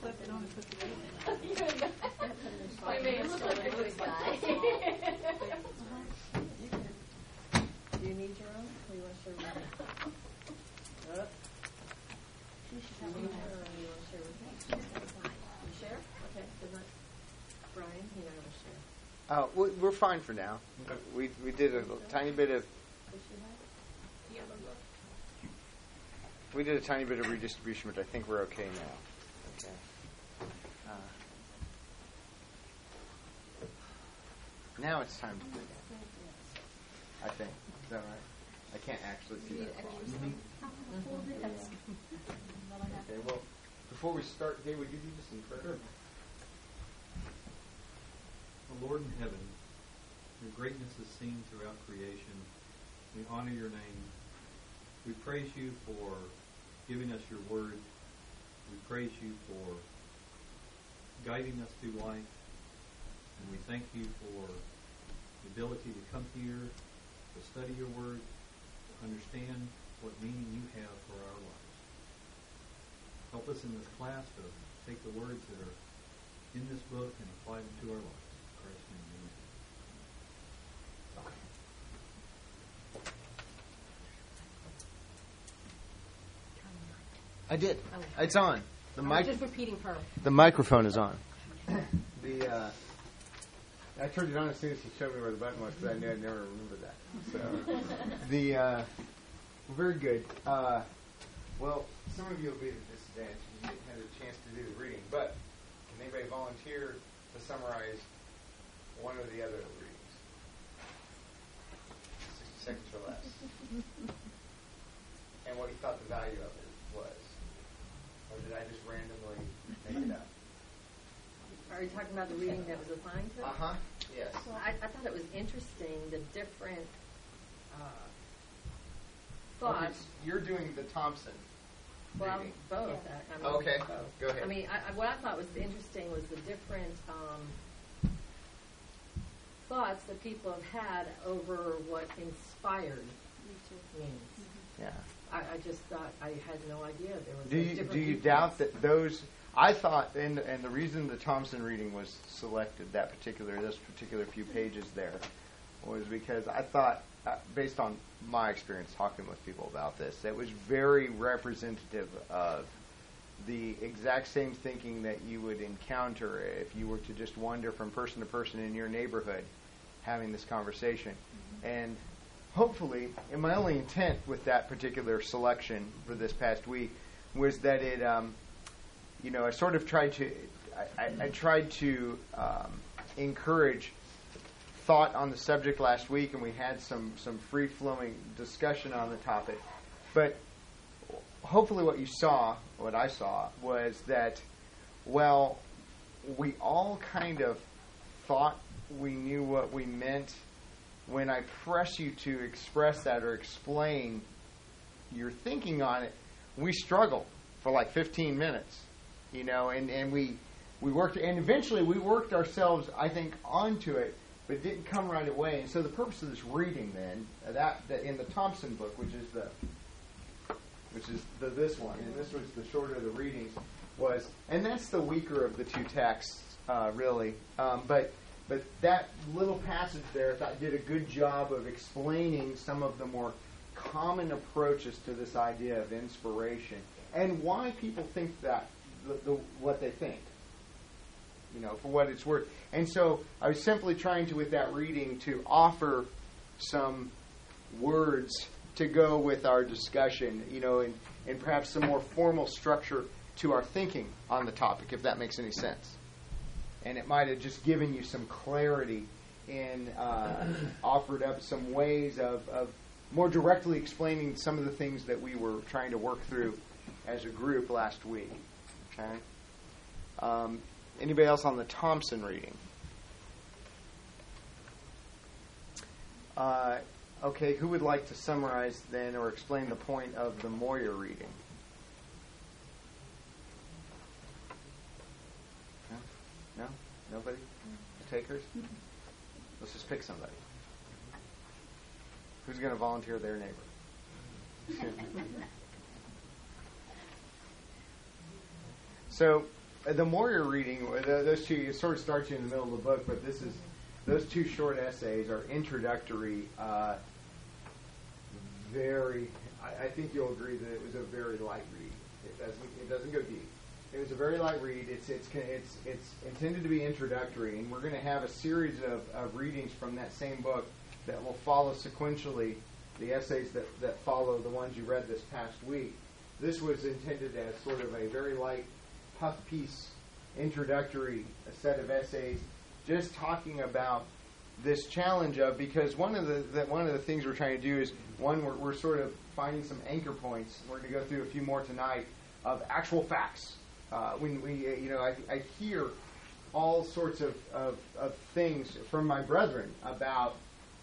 flip it on and put the date in. I mean, look like a good guy. Do you need your own? Or you want to share with me? Yep. Do you need her, or you want to share with me? You share? Okay. Good night. Brian, you're not going to share. We're fine for now. We did a tiny bit of redistribution, but I think we're okay now. Okay. Now it's time to begin. I think. Is that right? I can't actually see that far. Okay. Well, before we start, Dave, would you lead us in prayer? O Lord in heaven, your greatness is seen throughout creation. We honor your name. We praise you for giving us your word. We praise you for guiding us through life. And we thank you for the ability to come here, to study your word, to understand what meaning you have for our lives. Help us in this class to take the words that are in this book and apply them to our lives. In Christ's name, amen. I did. It's on. The mic. Just repeating her. The microphone is on. I turned it on as soon as he showed me where the button was because I knew I'd never remember that. So very good. Well, some of you will be at a disadvantage because you didn't have a chance to do the reading. But can anybody volunteer to summarize one or the other of the readings? 60 seconds or less. And what you thought the value of it was. Or did I just randomly make it up? Are you talking about the reading that was assigned to us? Uh-huh. Yes. I thought it was interesting, the different thoughts. Okay, you're doing the Thompson Well, reading. both. Yeah. Okay. Both. Go ahead. I mean, what I thought was interesting was the different thoughts that people have had over what inspired means. Yeah. I just thought I had no idea there was Do a you different doubt viewpoints. that those? I thought, and the reason the Thompson reading was selected, this particular few pages there, was because I thought, based on my experience talking with people about this, it was very representative of the exact same thinking that you would encounter if you were to just wander from person to person in your neighborhood having this conversation. Mm-hmm. And hopefully, and my only intent with that particular selection for this past week was that it, I sort of tried to, I tried to encourage thought on the subject last week, and we had some free-flowing discussion on the topic. But hopefully what I saw, was that, well, we all kind of thought we knew what we meant. When I press you to express that or explain your thinking on it, we struggle for like 15 minutes, and we worked, and eventually we worked ourselves, I think, onto it, but it didn't come right away. And so the purpose of this reading, then, that in the Thompson book, which is this one, and this was the shorter of the readings, was, and that's the weaker of the two texts, really, but that little passage there, I thought, did a good job of explaining some of the more common approaches to this idea of inspiration and why people think that, what they think, for what it's worth. And so I was simply trying to, with that reading, to offer some words to go with our discussion, and perhaps some more formal structure to our thinking on the topic, if that makes any sense. And it might have just given you some clarity and offered up some ways of more directly explaining some of the things that we were trying to work through as a group last week. Okay. Anybody else on the Thompson reading? Okay, who would like to summarize then or explain the point of the Moyer reading? No? Nobody? Takers? Let's just pick somebody. Who's going to volunteer their neighbor? So, the more you're reading, those two, it sort of starts you in the middle of the book, but those two short essays are introductory. I think you'll agree that it was a very light read. It doesn't go deep. It was a very light read. It's intended to be introductory, and we're going to have a series of readings from that same book that will follow sequentially the essays that follow the ones you read this past week. This was intended as sort of a very light, puff piece, introductory set of essays, just talking about this challenge of, because one of the things we're trying to do is, one, we're sort of finding some anchor points. We're going to go through a few more tonight of actual facts. I hear all sorts of things from my brethren about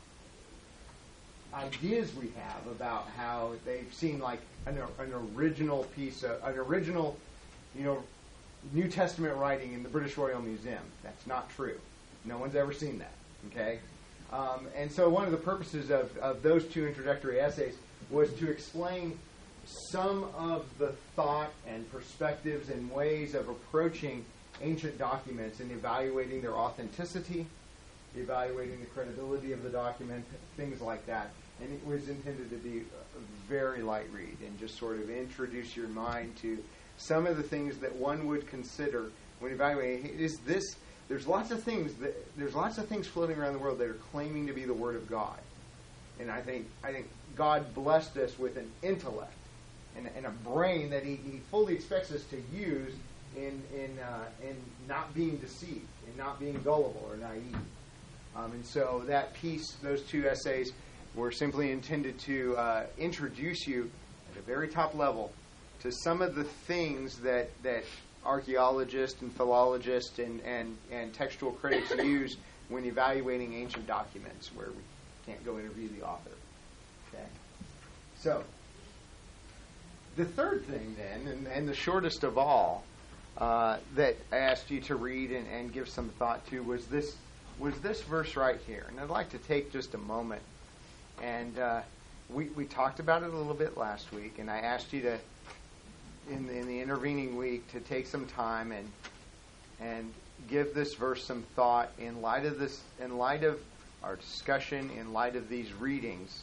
ideas we have about how they've seen like an original piece, an original, New Testament writing in the British Royal Museum. That's not true. No one's ever seen that. Okay, and so one of the purposes of those two introductory essays was to explain some of the thought and perspectives and ways of approaching ancient documents and evaluating their authenticity, evaluating the credibility of the document, things like that. And it was intended to be a very light read and just sort of introduce your mind to some of the things that one would consider when evaluating. There's lots of things floating around the world that are claiming to be the Word of God, and I think God blessed us with an intellect and a brain that He fully expects us to use in not being deceived, in not being gullible or naive. And so that piece, those two essays, were simply intended to introduce you at a very top level to some of the things that archaeologists and philologists and textual critics use when evaluating ancient documents, where we can't go interview the author. Okay. So, the third thing then, and the shortest of all, that I asked you to read and give some thought to was this verse right here. And I'd like to take just a moment. And we talked about it a little bit last week, and I asked you to, in the intervening week, to take some time and give this verse some thought in light of our discussion, in light of these readings.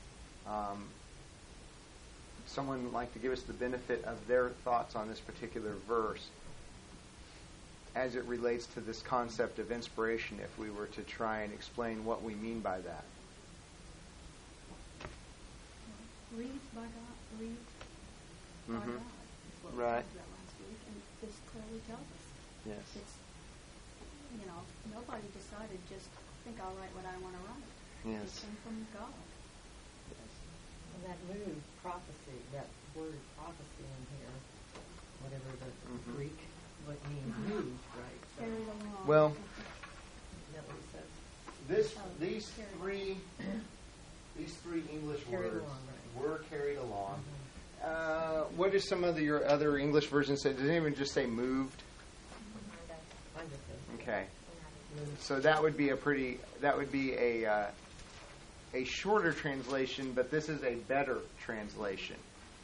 Someone would like to give us the benefit of their thoughts on this particular verse as it relates to this concept of inspiration, if we were to try and explain what we mean by that. Breathed by God, breathed by God. That's what we Right. talked about last week, and this clearly tells us. Yes. It's, nobody decided just think I'll write what I want to write. Yes. It came from God. And that moved prophecy, that word prophecy in here, whatever the Greek would mean, moved, right? So, Carried along. Well, is that what it says? These three English Carried words along, right. were carried along. What do some of your other English versions say? Does anyone just say moved? Kind of says. Okay. Moved. So that would be a shorter translation, but this is a better translation.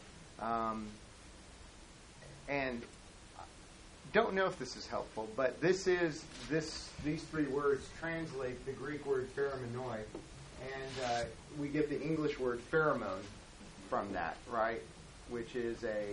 And don't know if this is helpful, but these three words translate the Greek word pheromonoi, and we get the English word pheromone from that, right? Which is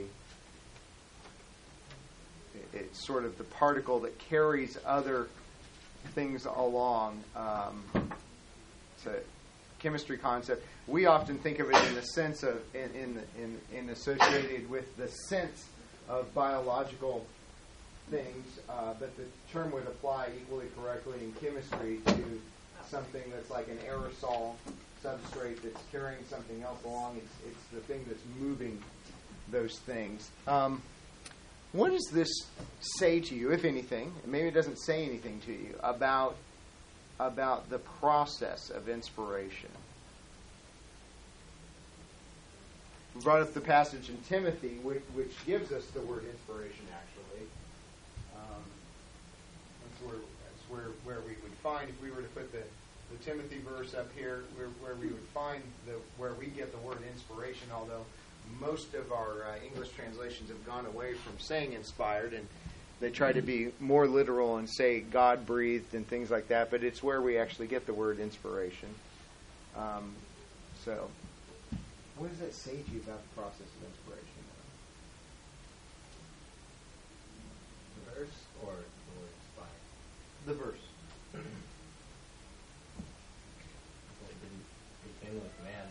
it's sort of the particle that carries other things along. It's a chemistry concept. We often think of it in the sense of in associated with the sense of biological things, but the term would apply equally correctly in chemistry to something that's like an aerosol substrate that's carrying something else along. It's the thing that's moving those things. What does this say to you, if anything? Maybe it doesn't say anything to you about the process of inspiration. We brought up the passage in Timothy, which gives us the word inspiration, actually. That's where we would find, if we were to put the Timothy verse up here, where we would find where we get the word inspiration, although most of our English translations have gone away from saying inspired, They try to be more literal and say God breathed and things like that, but it's where we actually get the word inspiration. So, what does that say to you about the process of inspiration? The verse or the word inspired? The verse. Well, it didn't begin with man.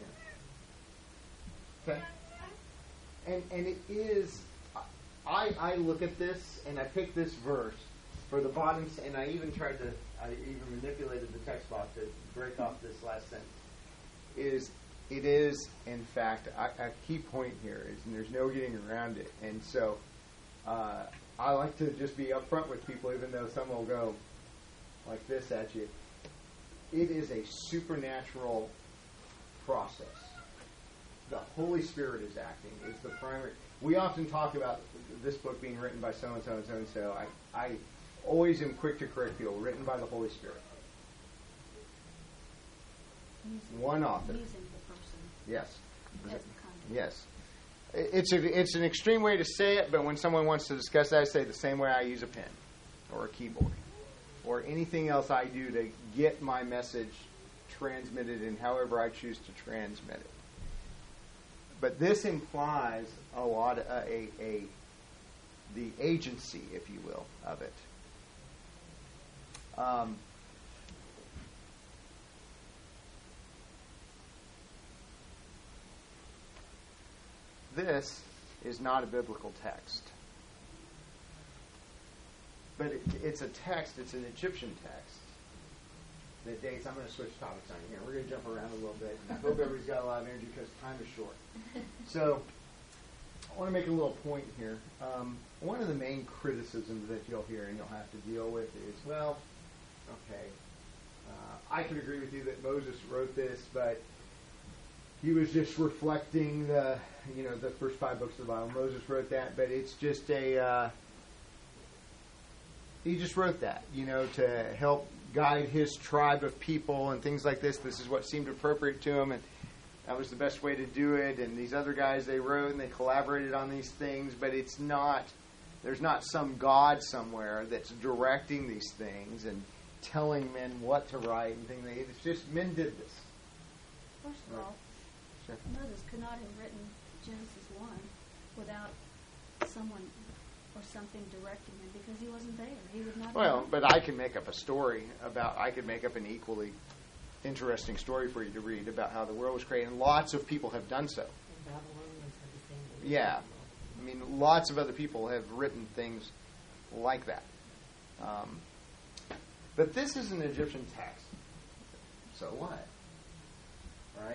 Okay. And it is, I look at this and I pick this verse for the bottom, and I even manipulated the text box to break off this last sentence. It is, in fact, a key point here is, and there's no getting around it. And so I like to just be upfront with people, even though some will go like this at you. It is a supernatural process. The Holy Spirit is acting. It's the primary. We often talk about this book being written by so-and-so and so-and-so. I always am quick to correct people. Written by the Holy Spirit. One author. Using the person Yes. as the conduit. Yes. It's an extreme way to say it, but when someone wants to discuss that, I say the same way I use a pen or a keyboard or anything else I do to get my message transmitted in however I choose to transmit it. But this implies a lot of the agency, if you will, of it. This is not a biblical text. But it's a text, it's an Egyptian text that dates. I'm going to switch topics on you here. We're going to jump around a little bit. And I hope everybody's got a lot of energy because time is short. So I want to make a little point here. One of the main criticisms that you'll hear and you'll have to deal with is, well, okay, I could agree with you that Moses wrote this, but he was just reflecting the first 5 books of the Bible. Moses wrote that, but it's just he just wrote that, to help guide his tribe of people and things like this. This is what seemed appropriate to him, and that was the best way to do it. And these other guys, they wrote and they collaborated on these things, but there's not some God somewhere that's directing these things and telling men what to write and things. It's just men did this. First of all, Sure. Moses could not have written Genesis 1 without someone or something directing him because he wasn't there. He would not. Well, but I can make up a story I could make up an equally interesting story for you to read about how the world was created. And lots of people have done so. Yeah. I mean, lots of other people have written things like that. But this is an Egyptian text. So what? Right?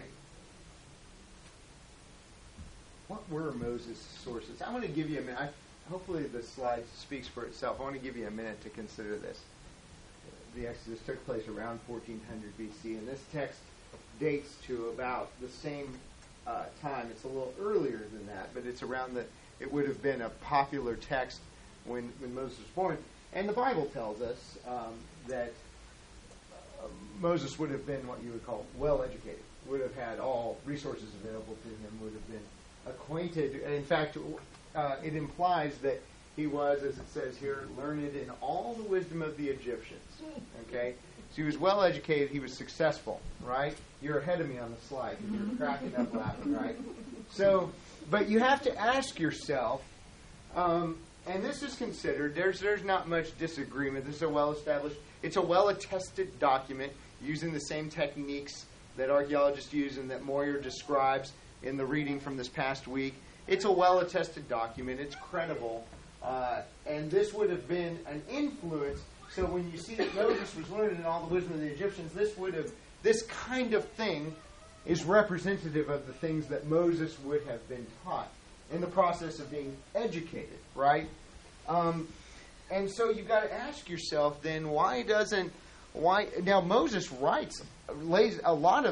What were Moses' sources? I want to give you a minute. Hopefully the slide speaks for itself. I want to give you a minute to consider this. The Exodus took place around 1400 BC, and this text dates to about the same time. It's a little earlier than that, but it's around it would have been a popular text when Moses was born. And the Bible tells us that Moses would have been what you would call well-educated, would have had all resources available to him, would have been acquainted. In fact, it implies that he was, as it says here, learned in all the wisdom of the Egyptians. Okay? So he was well educated, he was successful, right? You're ahead of me on the slide because you're cracking up laughing, right? So, but you have to ask yourself, and this is considered, there's not much disagreement. This is it's a well-attested document using the same techniques that archaeologists use and that Moyer describes in the reading from this past week. It's a well-attested document. It's credible. And this would have been an influence. So when you see that Moses was learned in all the wisdom of the Egyptians, this kind of thing is representative of the things that Moses would have been taught in the process of being educated, right? And so you've got to ask yourself then, now Moses lays a lot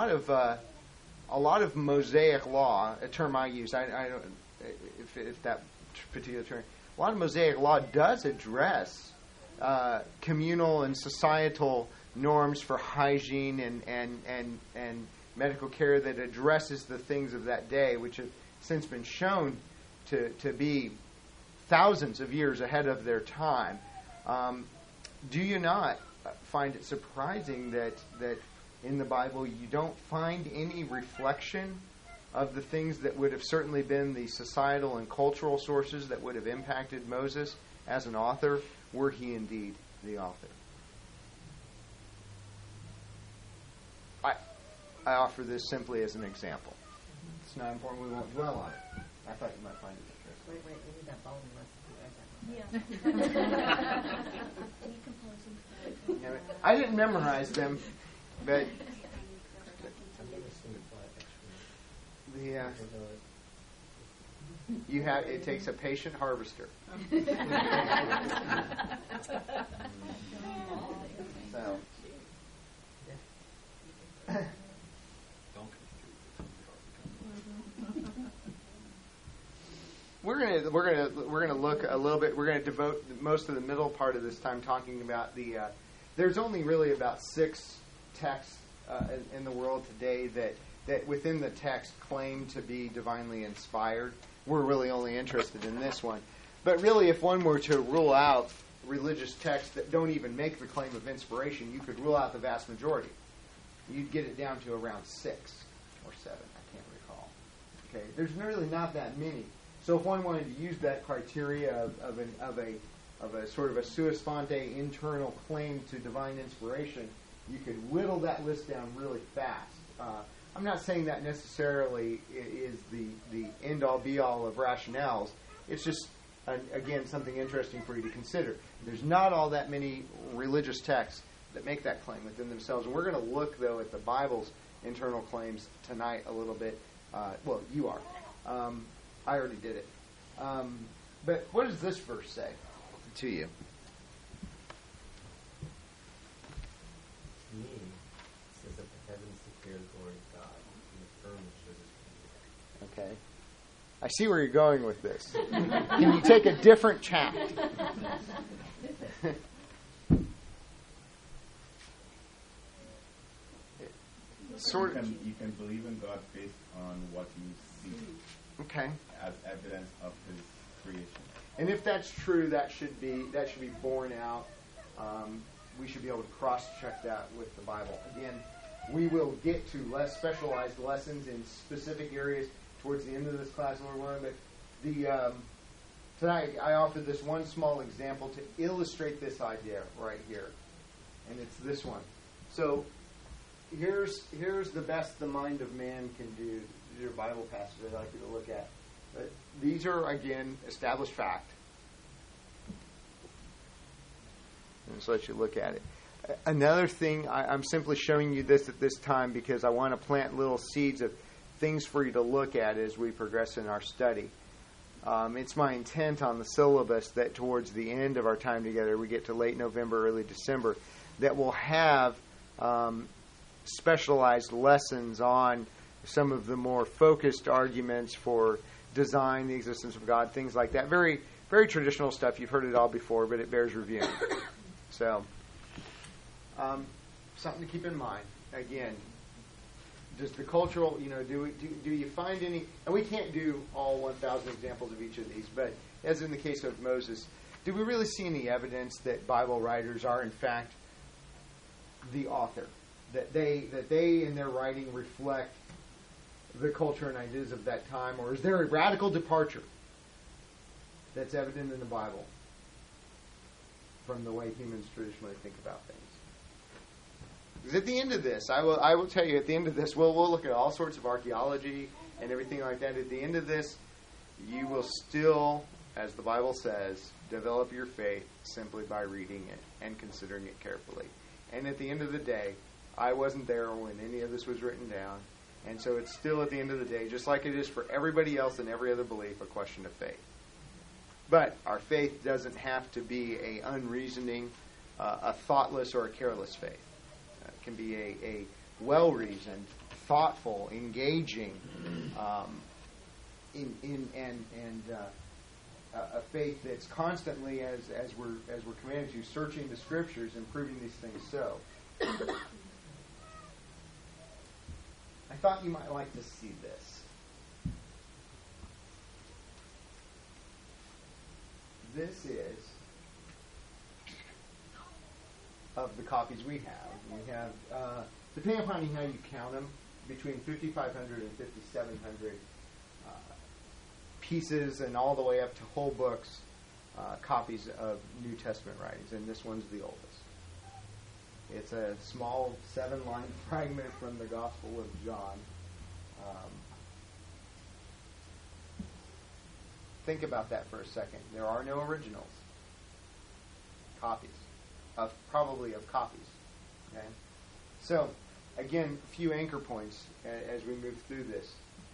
of Mosaic law, a term I use, I don't if that particular term, a lot of Mosaic law does address communal and societal norms for hygiene and medical care that addresses the things of that day, which have since been shown to be thousands of years ahead of their time. Do you not find it surprising that in the Bible you don't find any reflection of the things that would have certainly been the societal and cultural sources that would have impacted Moses as an author, were he indeed the author? I offer this simply as an example. It's not important. We won't dwell on it. I thought you might find it interesting. Wait, we need that bowling lesson. Decomposing. I didn't memorize them, but I've never seen it by actually. you have. It takes a patient harvester. So. We're gonna look a little bit. We're gonna devote most of the middle part of this time talking about the. There's only really about 6 texts in the world today that within the text claim to be divinely inspired. We're really only interested in this one, but really, if one were to rule out religious texts that don't even make the claim of inspiration, you could rule out the vast majority. You'd get it down to around 6 or 7. I can't recall. Okay, there's really not that many. So if one wanted to use that criteria of a sort of a sua sponte internal claim to divine inspiration, you could whittle that list down really fast. I'm not saying that necessarily is the end-all be-all of rationales. It's just, again, something interesting for you to consider. There's not all that many religious texts that make that claim within themselves. And we're going to look, though, at the Bible's internal claims tonight a little bit. Well, you are. I already did it. But what does this verse say to you? To me, it says that the heavens declare the glory of God, and the firmament shows his handiwork. Okay. I see where you're going with this. Can you take a different tack? You can believe in God based on what you see Okay. as evidence of His creation. And if that's true, that should be borne out. We should be able to cross-check that with the Bible. Again, we will get to less specialized lessons in specific areas towards the end of this class, Lord willing. But tonight I offered this one small example to illustrate this idea right here, and it's this one. So here's the best the mind of man can do. These are Bible passages I'd like you to look at. But these are, again, established fact. Just let you look at it. Another thing, I'm simply showing you this at this time because I want to plant little seeds of things for you to look at as we progress in our study. It's my intent on the syllabus that towards the end of our time together, we get to late November, early December, that we'll have specialized lessons on some of the more focused arguments for design, the existence of God, things like that. Very, very traditional stuff. You've heard it all before, but it bears reviewing. So, something to keep in mind. Again, does the cultural, do you find any, and we can't do all 1,000 examples of each of these, but as in the case of Moses, do we really see any evidence that Bible writers are in fact the author? That they in their writing reflect the culture and ideas of that time, or is there a radical departure that's evident in the Bible from the way humans traditionally think about things? Because at the end of this, I will tell you, at the end of this, we'll look at all sorts of archaeology and everything like that. At the end of this, you will still, as the Bible says, develop your faith simply by reading it and considering it carefully. And at the end of the day, I wasn't there when any of this was written down. And so it's still, at the end of the day, just like it is for everybody else and every other belief, a question of faith. But our faith doesn't have to be a unreasoning, a thoughtless, or a careless faith. It can be a well-reasoned, thoughtful, engaging, a faith that's constantly, as we're commanded to, searching the Scriptures and proving these things so. I thought you might like to see this. this is of the copies we have. We have, depending upon how you count them, between 5,500 and 5,700 pieces and all the way up to whole books, copies of New Testament writings, and this one's the oldest. It's a small 7-line fragment from the Gospel of John. Think about that for a second. There are no originals. Copies. Probably of copies. Okay? So, again, a few anchor points as we move through this.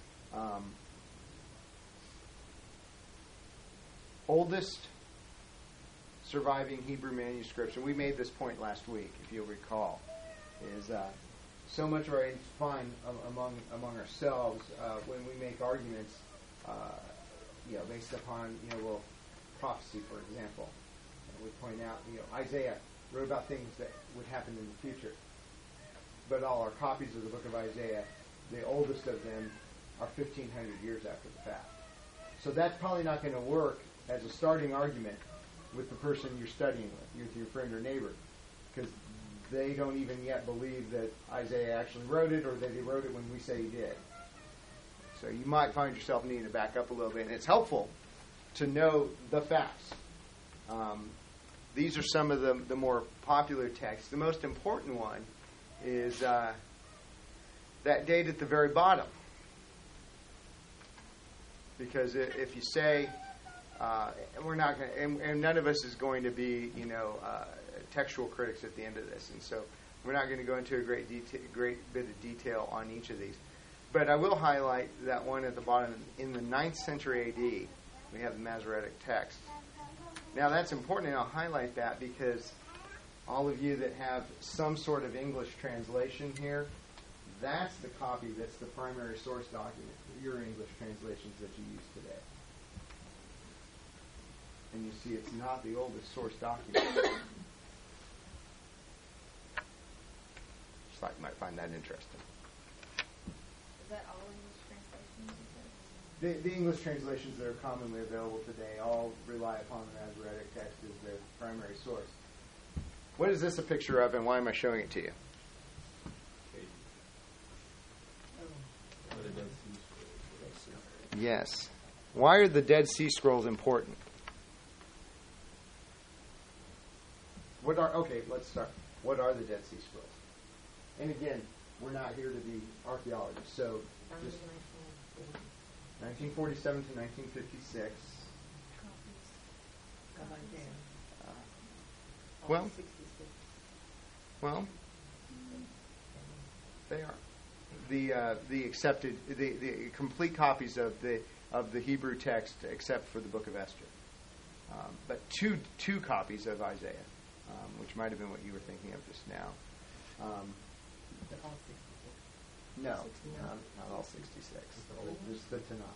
Oldest surviving Hebrew manuscripts, and we made this point last week, if you'll recall, is so much of our find among ourselves when we make arguments, based upon prophecy, for example. And we point out, Isaiah wrote about things that would happen in the future, but all our copies of the book of Isaiah, the oldest of them, are 1,500 years after the fact. So that's probably not going to work as a starting argument with the person you're studying with your friend or neighbor, because they don't even yet believe that Isaiah actually wrote it, or that he wrote it when we say he did. So you might find yourself needing to back up a little bit, and it's helpful to know the facts. These are some of the more popular texts. The most important one is that date at the very bottom, because if you say we're not going to, and none of us is going to be, textual critics at the end of this, and so we're not going to go into a great bit of detail on each of these. But I will highlight that one at the bottom. In the 9th century A.D., we have the Masoretic text. Now that's important, and I'll highlight that because all of you that have some sort of English translation here, that's the copy that's the primary source document for your English translations that you use today. And you see it's not the oldest source document. Just thought you might find that interesting. Is that all English translations? The English translations that are commonly available today all rely upon the Masoretic text as their primary source. What is this a picture of, and why am I showing it to you? Yes. Why are the Dead Sea Scrolls important? Let's start. What are the Dead Sea Scrolls? And again, we're not here to be archaeologists, so just 1947 to 1956. Well, they are the accepted, the complete copies of the Hebrew text, except for the Book of Esther. But two copies of Isaiah, which might have been what you were thinking of just now. No, not all 66. Just the Tanakh.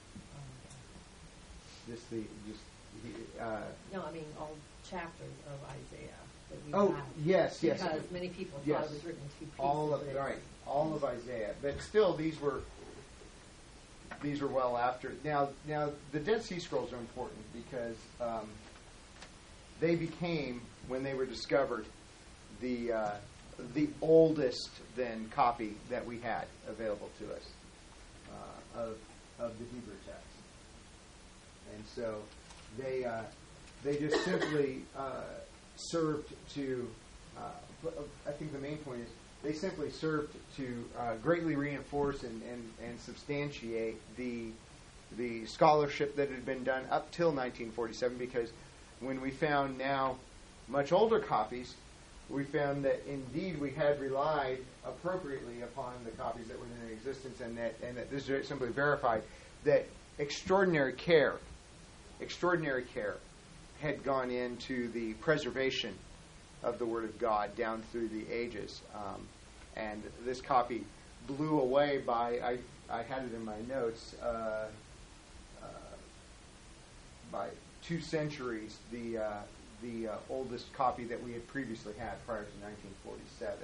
No, I mean all chapters of Isaiah that we have. Yes. Because many people thought it was written in two pieces. All of Isaiah. But still, these were well after. Now the Dead Sea Scrolls are important because they became, when they were discovered, the oldest then copy that we had available to us of the Hebrew text. And so they just simply served to, I think the main point is, they simply served to greatly reinforce and substantiate the scholarship that had been done up till 1947, because when we found now much older copies, we found that indeed we had relied appropriately upon the copies that were in existence, and that this simply verified that extraordinary care had gone into the preservation of the Word of God down through the ages. And this copy blew away by, I had it in my notes, by 2 centuries, the oldest copy that we had previously had prior to 1947.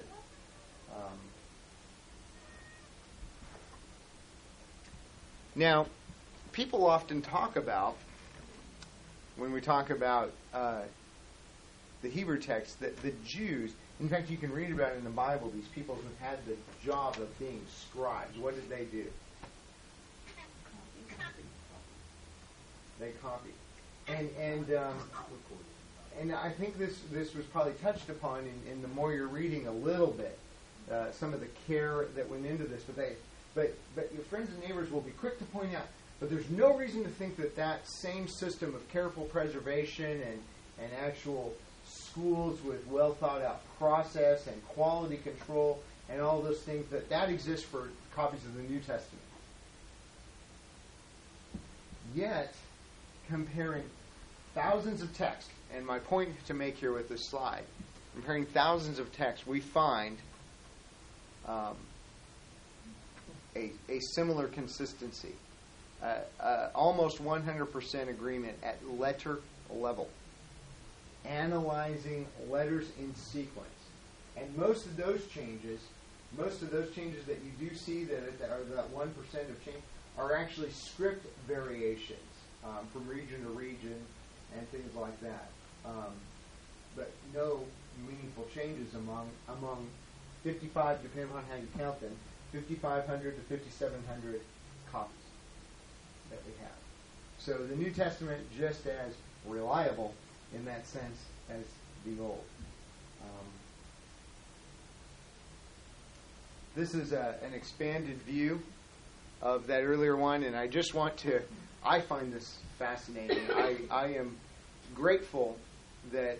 Now, people often talk about when we talk about the Hebrew text, that the Jews, in fact, you can read about it in the Bible, these people who had the job of being scribes. What did they do? They copied. And I think this was probably touched upon in the more you're reading a little bit, some of the care that went into this. But your friends and neighbors will be quick to point out, but there's no reason to think that same system of careful preservation and actual schools with well thought out process and quality control and all those things, that exists for copies of the New Testament. Yet, comparing thousands of texts, and my point to make here with this slide, comparing thousands of texts, we find a similar consistency. Almost 100% agreement at letter level. Analyzing letters in sequence. And most of those changes that you do see that are that 1% of change are actually script variations from region to region and things like that. But no meaningful changes among 55, depending on how you count them, 5,500 to 5,700 copies that we have. So the New Testament just as reliable in that sense as the Old. This is an expanded view of that earlier one, and I just want to, I find this fascinating. I am grateful that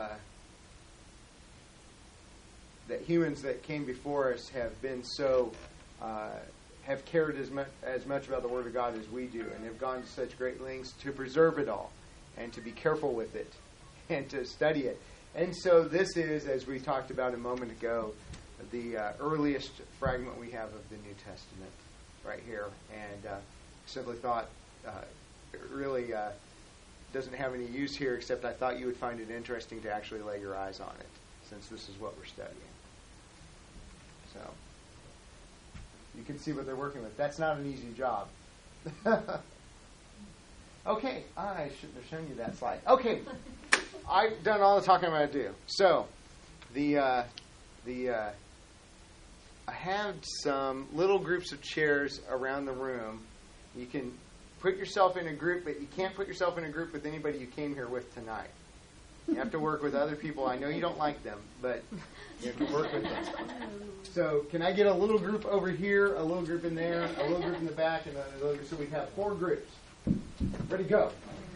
that humans that came before us have been so have cared as much about the Word of God as we do, and have gone to such great lengths to preserve it all and to be careful with it and to study it. And so this is, as we talked about a moment ago, the earliest fragment we have of the New Testament right here. And simply thought it really doesn't have any use here, except I thought you would find it interesting to actually lay your eyes on it, since this is what we're studying. So you can see what they're working with. That's not an easy job. Okay, I shouldn't have shown you that slide. Okay, I've done all the talking I'm going to do. So I have some little groups of chairs around the room. You can put yourself in a group, but you can't put yourself in a group with anybody you came here with tonight. You have to work with other people. I know you don't like them, but you have to work with them. So can I get a little group over here, a little group in there, a little group in the back, and a little group? So we have 4 groups. Ready, go.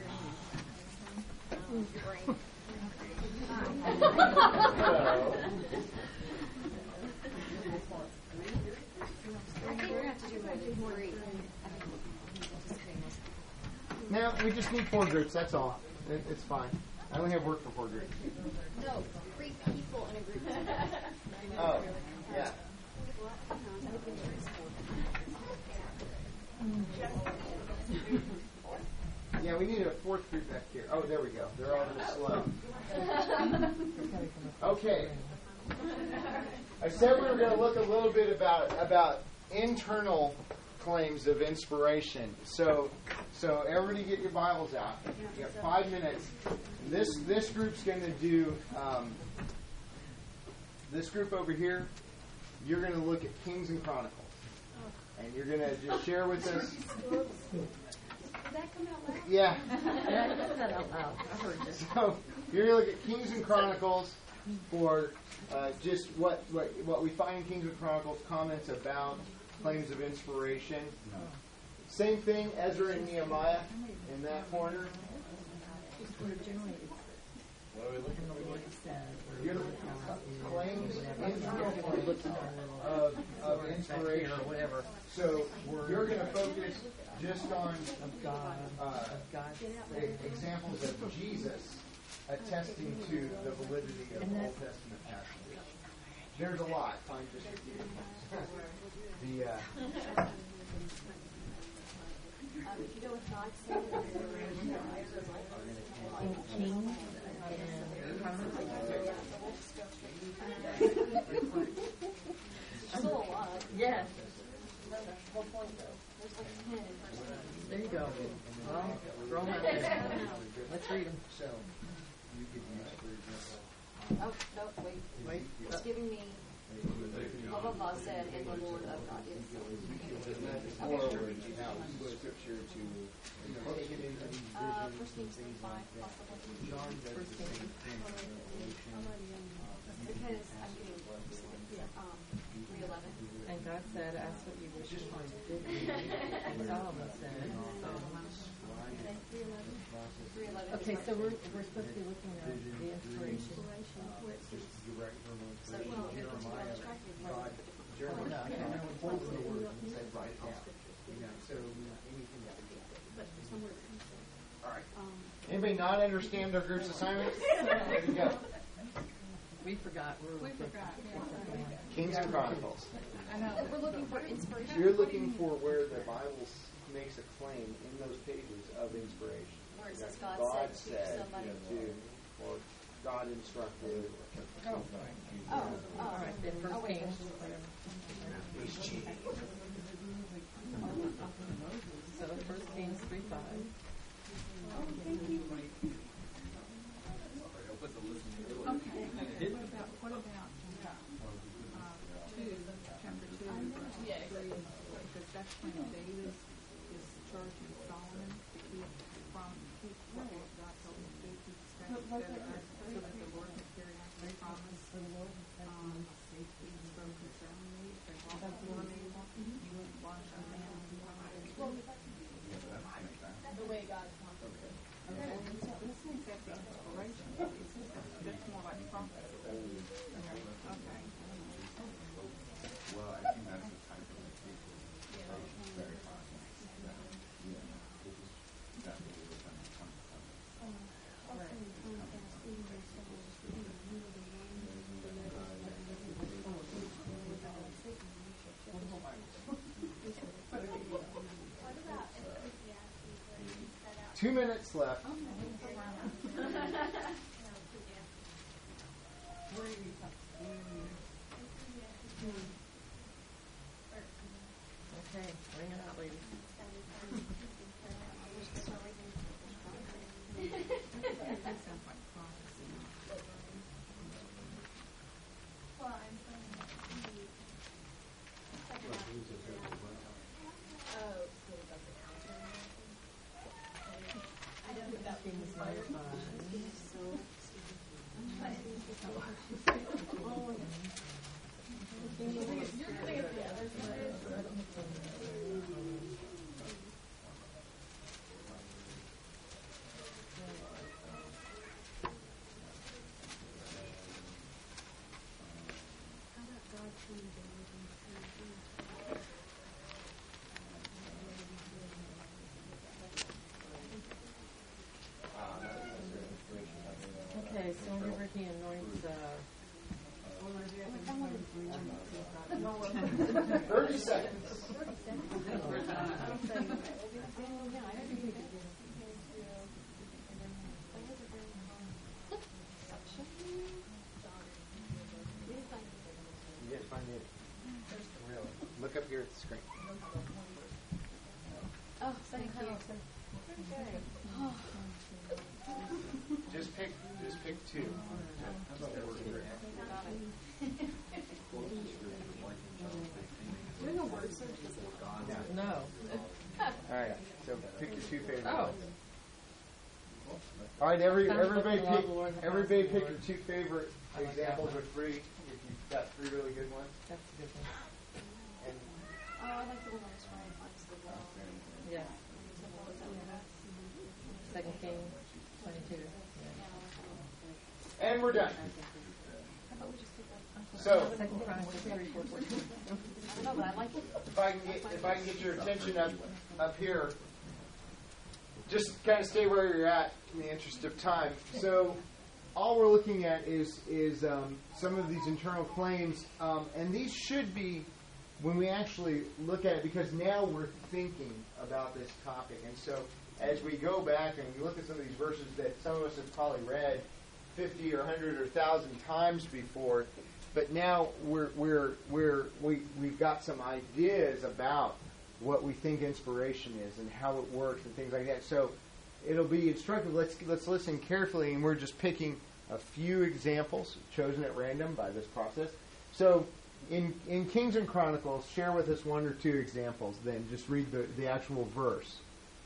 Now, we just need 4 groups, that's all. It's fine. I only have work for 4 groups. No, 3 people in a group. Oh, yeah. Yeah, we need a 4th group back here. Oh, there we go. They're all just slow. Okay. I said we were going to look a little bit about internal claims of inspiration. So everybody get your Bibles out. You got 5 minutes. This group's going to do this group over here. You're going to look at Kings and Chronicles, and you're going to just share with us. Did that come out loud? Yeah. That out loud. I heard you. So you're going to look at Kings and Chronicles for just what we find in Kings and Chronicles, comments about claims of inspiration. Same thing, Ezra and Nehemiah in that corner. Claims, internal claims of inspiration. So you're going to focus just on examples of Jesus attesting to the validity of Old Testament passages. There's a lot. Find just a few. If you go with God, say still a lot. Yes. That's the whole point, though. There's like 10. There you go. Well, throw them out there. Let's Let's read them. So, you could use, for example, Oh, no, wait. It's giving me blah, blah, blah said, and the Lord of God is. forward, you have scripture to take it into these visions First and Kings things 3:5, like that. possibly. John does First the same Kings. thing in Revelation. Because I'm getting 3:11. And God said, ask what you wish Just for. find And Solomon said, 3:11. okay, so we're supposed to be looking at the inspiration. direct from So, well, if it's more distracted, God, Jeremiah holds the word and said, write it down. You know, so anything that we But somewhere All right. Anybody not understand their group's assignments? There you go. We forgot. We forgot. Kings and Chronicles. I know. We're looking for inspiration. You're looking for where the Bible makes a claim in those pages of inspiration. Where it says God said to said somebody. or God instructed. Oh, All right, then oh, First wait. Kings. So First Kings 3:5. Okay. What about chapter 2, verse 3? Because that's when David is charging Solomon to keep what God told him to keep the statutes of God, so that the Lord can carry out the promise. He spoke concerning me. If they walk before me, you won't wash them down. The way God wants it. This is that the inspiration. That's more like prophecy. Okay. Well, I think that's the type of very possible. This is exactly what we're going to come from. What about Ecclesiastes? 2 minutes left. Okay, bring it out, ladies. Well, I'm saying that he Oh, so about the counter. I don't think that Kings 9:5. How about God telling David in Okay, so whenever he anoints, 30 seconds. You didn't find it. Really? Look up here at the screen. Oh, thank you. Just pick two. Doing a word search is no. All right. So pick your two favorite Oh. ones. All right, everybody pick your two favorite examples or three. If you've got three really good ones. That's a good one. And I like the one that's right. Finds the well. Yeah. Second Kings 22. and we're done. How about we just pick up? So Second Chronicles 3:14. I don't know, but I like it. if I can get your attention up here, just kind of stay where you're at in the interest of time. So all we're looking at is some of these internal claims, and these should be when we actually look at it, because now we're thinking about this topic. And so as we go back and we look at some of these verses that some of us have probably read 50 or 100 or 1,000 times before, but now we've got some ideas about what we think inspiration is and how it works and things like that. So it'll be instructive. Let's listen carefully, and we're just picking a few examples chosen at random by this process. So, in Kings and Chronicles, share with us one or two examples. Then just read the actual verse.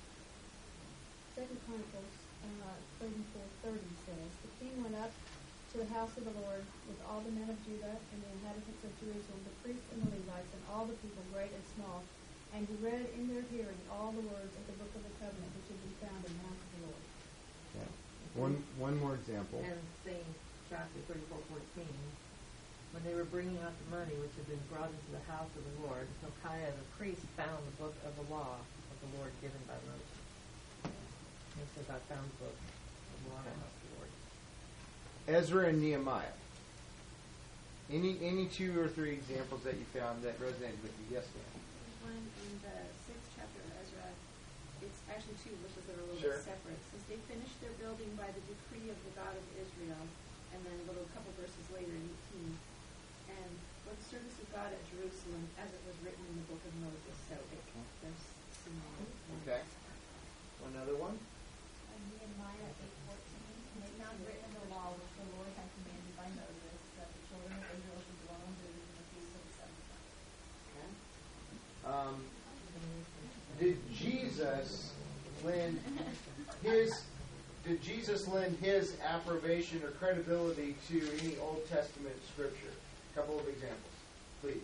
2 Chronicles 34:30 says, "The king went up to the house of the Lord with all the men of Judah and the inhabitants of Jerusalem, the priests and the Levites, and all the people, great and small. And he read in their hearing all the words of the book of the covenant which had been found in the house of the Lord." Okay. One more example. And same chapter 34:14. When they were bringing out the money which had been brought into the house of the Lord, Hilkiah the priest found the book of the law of the Lord given by Moses. He says, "I found the book of the law in the house of the Lord." Ezra and Nehemiah. Any two or three examples that you found that resonated with you? Yes, ma'am. One in the 6th chapter of Ezra. It's actually two verses that are a little Sure. bit separate. It says they finished their building by the decree of the God of Israel, and then a little couple verses later in 18. And for the service of God at Jerusalem, as it was written in the book of Moses. So there's similar. Okay. Another one. Nehemiah 8:14, and they found written in the law which the Lord had commanded by Moses, that the children of Israel should dwell in booths in the feast of the seventh month. Did Jesus lend his approbation or credibility to any Old Testament scripture? A couple of examples, please.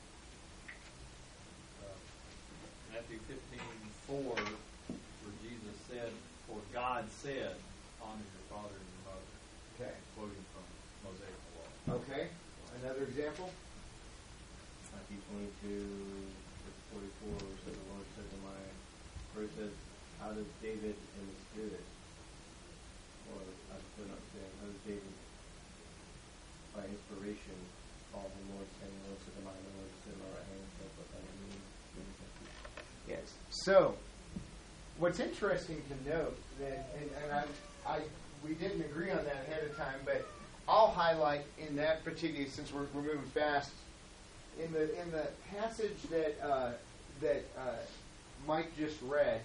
Matthew 15:4, where Jesus said, "For God said, honor your father and your mother," Okay. quoting from Mosaic law. Okay. Another example. Matthew 22, verse 44, so the Lord said to my, where it says, how does David in the Spirit, or I still not saying, how does David, by inspiration, call the Lord, saying, the Lord said to mine, the Lord said to my right hand, so what that means. Yes. So, what's interesting to note that, and we didn't agree on that ahead of time, but I'll highlight in that particular, since we're moving fast, in the passage that Mike just read.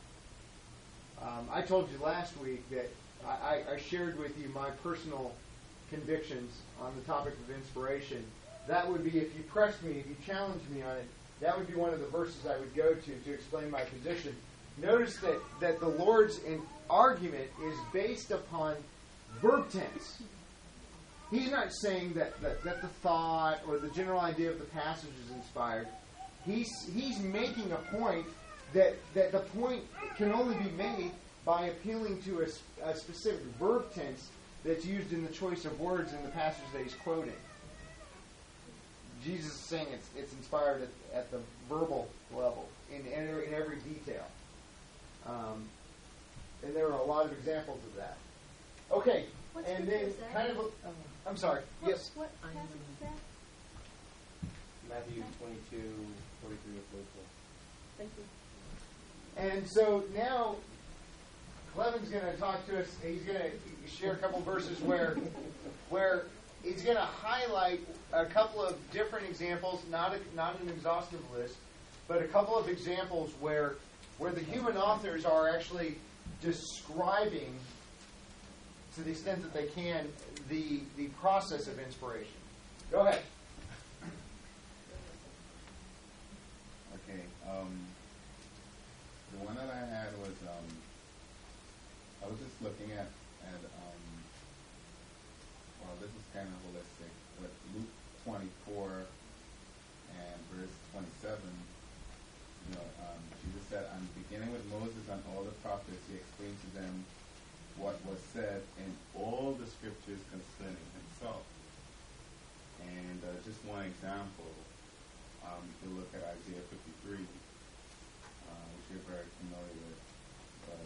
I told you last week that I shared with you my personal convictions on the topic of inspiration. That would be, if you pressed me, if you challenged me on it, that would be one of the verses I would go to explain my position. Notice that the Lord's argument is based upon verb tense. He's not saying that the thought or the general idea of the passage is inspired. He's making a point that the point can only be made by appealing to a specific verb tense that's used in the choice of words in the passage that he's quoting. Jesus is saying it's inspired at the verbal level in every detail. And there are a lot of examples of that. Okay, What and scripture then is that? kind of, I'm sorry, yes. What passage is that? Matthew 22, 43 and 44. Thank you. And so now, Cleven's going to talk to us. He's going to share a couple verses where he's going to highlight a couple of different examples, not an exhaustive list, but a couple of examples where the human authors are actually describing, to the extent that they can, the process of inspiration. Go ahead. Okay. The one that I had was I was just looking at well, this is kind of holistic, but Luke 24 and verse 27. Jesus said, "I'm beginning with Moses and all the prophets. He explained to them what was said in all the scriptures concerning himself." And just one example, you can look at Isaiah 53, which you're very familiar with. But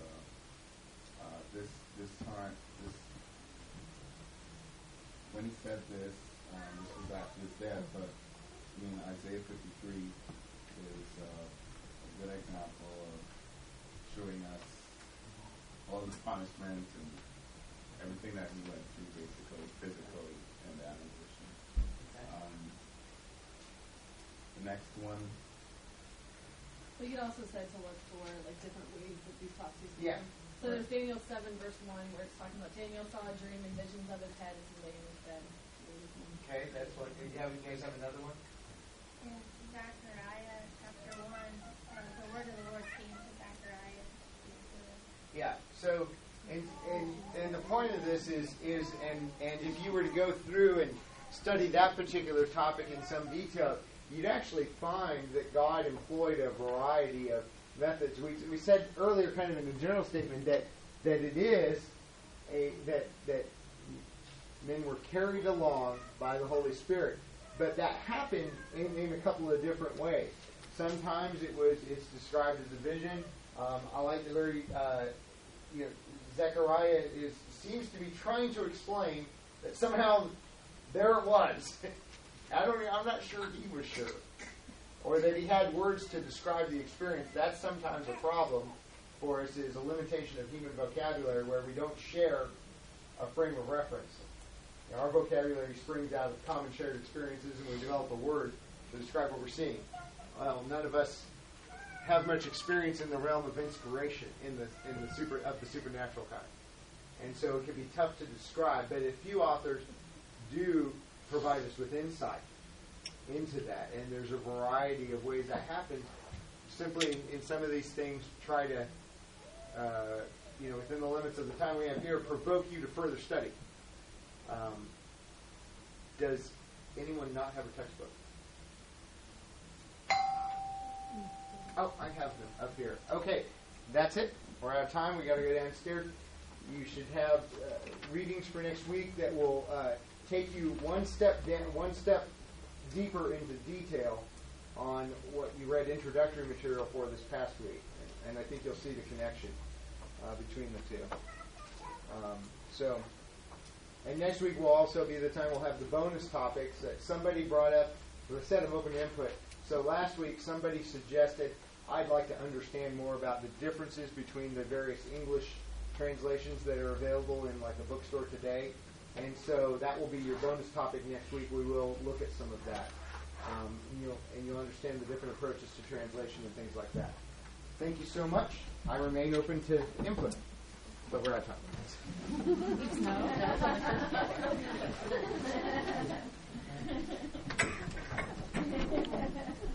this time, when he said this was after his death, but Isaiah 53 is a good example of showing us all the punishment and everything that he went through, basically, physically, in that position. The next one. But you also said to look for like different ways that these prophecies come. Yeah. So there's Daniel 7 verse 1 where it's talking about Daniel saw a dream and visions of his head as he lay in his bed. Okay, that's one. You guys have another one? In Zechariah chapter 1, the word of the Lord came to Zechariah. Yeah. So, and the point of this is and if you were to go through and study that particular topic in some detail, you'd actually find that God employed a variety of methods. We said earlier, kind of in the general statement, that it is that men were carried along by the Holy Spirit, but that happened in a couple of different ways. Sometimes it's described as a vision. I like the very Zechariah seems to be trying to explain that somehow there it was. I'm not sure he was sure. Or that he had words to describe the experience. That's sometimes a problem for us, is a limitation of human vocabulary where we don't share a frame of reference. Our vocabulary springs out of common shared experiences, and we develop a word to describe what we're seeing. Well, none of us have much experience in the realm of inspiration of the supernatural kind. And so it can be tough to describe, but a few authors do provide us with insight into that, and there's a variety of ways that happens. Simply in some of these things, try to, within the limits of the time we have here, provoke you to further study. Does anyone not have a textbook? Oh, I have them up here. Okay, that's it. We're out of time. We got to go downstairs. You should have readings for next week that will take you one step deeper into detail on what you read introductory material for this past week, and I think you'll see the connection between the two. And next week will also be the time we'll have the bonus topics that somebody brought up with a set of open input. So last week somebody suggested I'd like to understand more about the differences between the various English translations that are available in like a bookstore today. And so that will be your bonus topic next week. We will look at some of that. And you'll understand the different approaches to translation and things like that. Thank you so much. I remain open to input. But we're out of time.